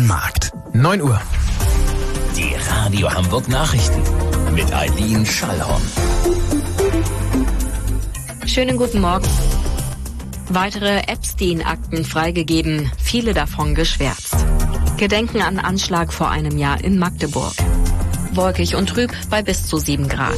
Markt. 9 Uhr. Die Radio Hamburg Nachrichten mit Eileen Schallhorn. Schönen guten Morgen. Weitere Epstein-Akten freigegeben, viele davon geschwärzt. Gedenken an Anschlag vor einem Jahr in Magdeburg. Wolkig und trüb bei bis zu 7 Grad.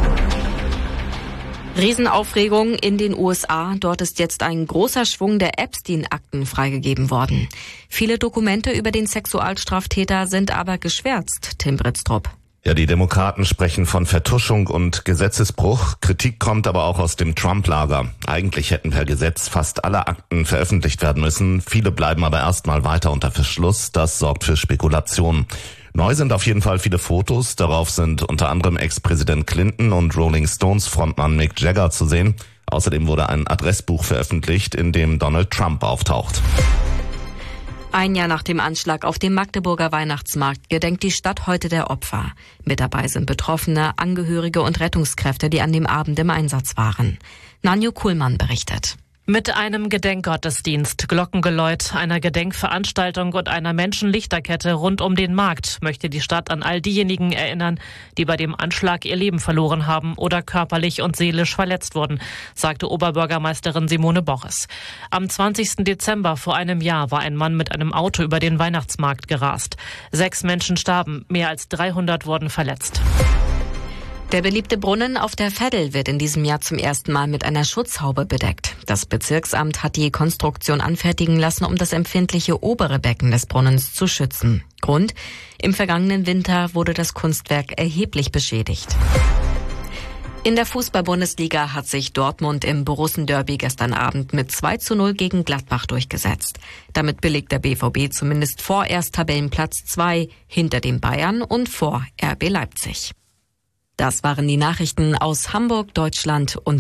Riesenaufregung in den USA. Dort ist jetzt ein großer Schwung der Epstein-Akten freigegeben worden. Viele Dokumente über den Sexualstraftäter sind aber geschwärzt, Tim Britztrup. Ja, die Demokraten sprechen von Vertuschung und Gesetzesbruch. Kritik kommt aber auch aus dem Trump-Lager. Eigentlich hätten per Gesetz fast alle Akten veröffentlicht werden müssen. Viele bleiben aber erstmal weiter unter Verschluss. Das sorgt für Spekulation. Neu sind auf jeden Fall viele Fotos. Darauf sind unter anderem Ex-Präsident Clinton und Rolling Stones Frontmann Mick Jagger zu sehen. Außerdem wurde ein Adressbuch veröffentlicht, in dem Donald Trump auftaucht. Ein Jahr nach dem Anschlag auf dem Magdeburger Weihnachtsmarkt gedenkt die Stadt heute der Opfer. Mit dabei sind Betroffene, Angehörige und Rettungskräfte, die an dem Abend im Einsatz waren. Nanjo Kuhlmann berichtet. Mit einem Gedenkgottesdienst, Glockengeläut, einer Gedenkveranstaltung und einer Menschenlichterkette rund um den Markt möchte die Stadt an all diejenigen erinnern, die bei dem Anschlag ihr Leben verloren haben oder körperlich und seelisch verletzt wurden, sagte Oberbürgermeisterin Simone Boches. Am 20. Dezember vor einem Jahr war ein Mann mit einem Auto über den Weihnachtsmarkt gerast. 6 Menschen starben, mehr als 300 wurden verletzt. Der beliebte Brunnen auf der Veddel wird in diesem Jahr zum ersten Mal mit einer Schutzhaube bedeckt. Das Bezirksamt hat die Konstruktion anfertigen lassen, um das empfindliche obere Becken des Brunnens zu schützen. Grund: im vergangenen Winter wurde das Kunstwerk erheblich beschädigt. In der Fußball-Bundesliga hat sich Dortmund im Borussen-Derby gestern Abend mit 2:0 gegen Gladbach durchgesetzt. Damit belegt der BVB zumindest vorerst Tabellenplatz 2 hinter den Bayern und vor RB Leipzig. Das waren die Nachrichten aus Hamburg, Deutschland und